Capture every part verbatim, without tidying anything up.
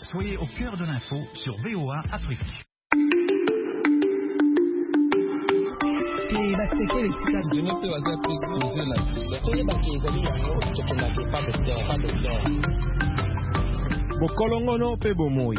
Soyez au cœur de l'info sur V O A Afrique. Bokolongono pe bomoi.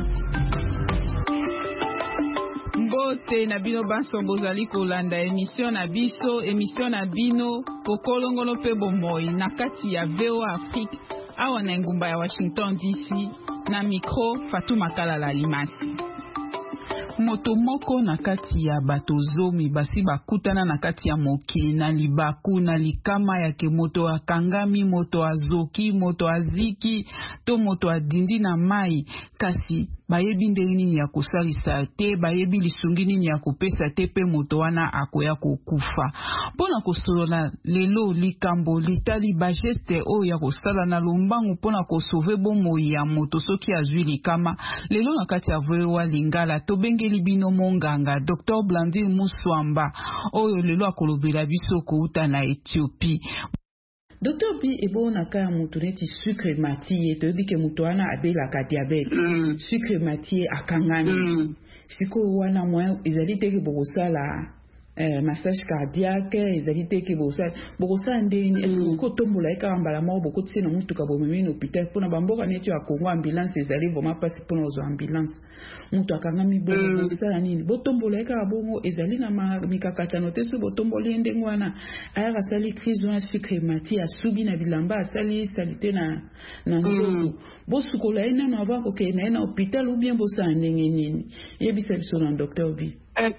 Mbote na bino banso bozali kolanda émission na biso émission na bino Bokolongono pe bomoi na kati ya V O A Afrique awa na ngumba ya Washington D C na micro Fatuma Kalala Limasi. Moto moko na kati ya bato zomi basi bakutana na kati ya mokili na libaku na likama yake moto akangami moto azoki moto aziki to moto adindi na mai kasi bayebi ndenge nini ya kosalisa te bayebi lisungi nini ya kopesa te pe moto wana akoya kokufa mpona kosolola lelo likambo litali bageste oyo ya kosala na lombangu mpona kosauve bomoi ya moto soki azwi likama lelo na kati ya V O A Lingala tobengeli bino monganga Docteur Blandine Muswamba oyo lelo akolobela biso kouta na Ethiopie. Docteur B ebo na kaya mutu neti sucre matie to bi ke mutu wana abela ka diabete mm. Sucre matie akangani mm. Siko wana mwa ezali teke bokosala eh, massage cardiaque ezali teke bokosala bokosala ndeni est-ce que ko tombola eka mbala mo boko tsena mutu ka bomemi na hôpital pona bamboka neti ya Congo ambulance ezali vraiment pas pona ozo ambulance mutu akangami bo mm. bokosala nini botombola eka bongo ezali na mikakatano te so botomboli ndenge wana aya kasali crise wana sucre matie subi na bilamba asali salite na na nzoto mm. bosukola ina na bako ke na na hôpital ou bien bosa ndenge nini yebisa biso na Docteur B.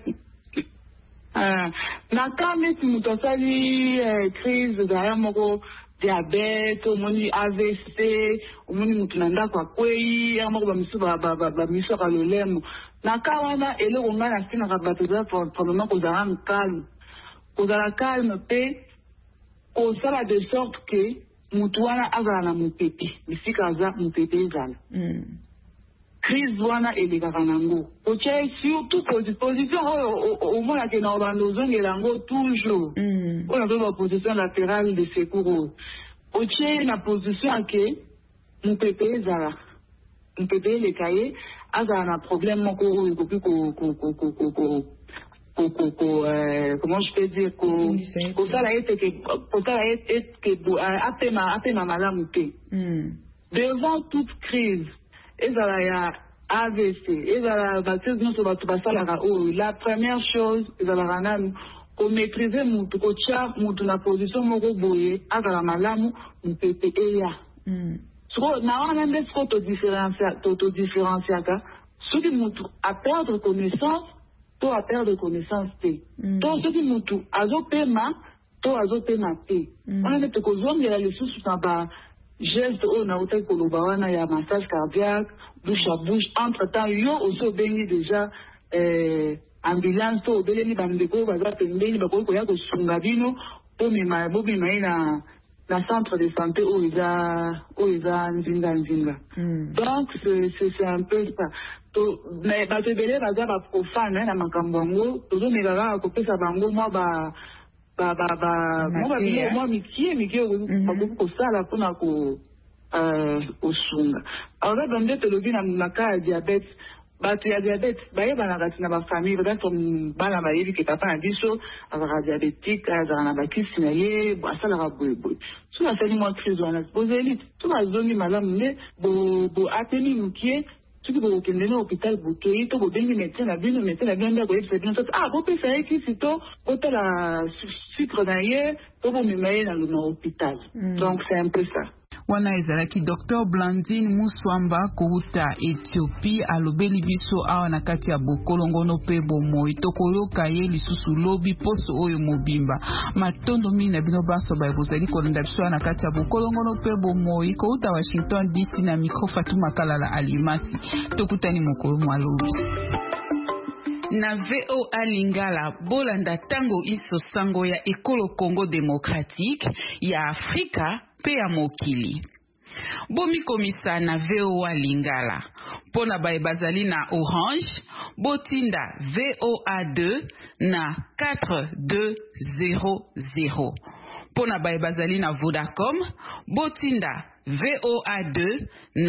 Ah, na kame ti muto sali eh, crise da moko diabete omoni A V C omoni mutu nanda kwa kwei amoko ba misu ba ba ba misu ka lolemo na kawana ele ngana sina ka bato za probablement ko za calme ko za calme pe ko sala de sorte que mutu wana azala na mupepe bisika za mupepe ezala mm. Crise wana eleka kanango oche surtout position au moins que na bando zongela ngo toujours mm. On a la position latérale de secours oche na position que mupepe ezala mupepe le cahier azala na problème moko ko ko ko ko ko ko ko ko comment je peux dire ko ko ça la été que ko ça la été que apema apema malamu te devant toute crise ezala ya A V C ezala baptisme so batu basala o la première chose ezala rananu ko maîtriser mutu ko cha mutu na position moko boye azala malamu mpepe eya so na wana ndesko to différencier to to différencier ka soki mutu a perdre connaissance to a perdre connaissance te to soki mutu azopema to azopema te wana nde ko zongela lisusu na ba geste on a autant que l'obawana ya massage cardiaque bouche à bouche entre temps yo aussi bengi déjà euh ambulance to beleni bandeko baza pembeni bako ko ya ko sunga bino po mema bobi maina na centre de santé o iza o iza nzinga nzinga donc c'est c'est un peu ça to mais ba te belé baza ba profane na makambo ngo to zo mega ko pesa bango mo ba ba ba ba mo ba bile mo mikie mikie ko ko sala pona ko euh osunga alors dans des télé na maka diabète ba tu ya diabète ba yeba na katina ba famille ba comme bana ba yebi ke papa na biso ava diabétique azana na ba kisinaye ba sala ka boyeboy so na sali mo crise wana bozeli to ba zoni malamu ne bo bo ateni mukie tu peux au Kenya hôpital Butoyi to bobengi médecin na bino médecin na bino ko yebisa bino ah bo pesa yeki sito otala sucre na ye to bo memaye na na hôpital donc c'est un peu ça. Wana ezalaki Docteur Blandine Muswamba kouta Ethiopie alobeli biso awa na kati ya Bokolongono pe bomoi tokoloka ye lisusu lobi poso oyo mobimba matondo mini na bino banso ba bozali kolanda biso na kati ya Bokolongono pe bomoi kouta Washington D C na micro Fatuma Kalala Alimasi tokutani mokolo mwalobi na V O A Lingala bolanda tango iso sango ya ekolo Congo démocratique ya Afrika pe ya mokili. Bomi komisa na V O A Lingala. Pona bae bazali na Orange, botinda V O A deux na quatre deux zéro zéro. Pona bae bazali na Vodacom, botinda V O A deux na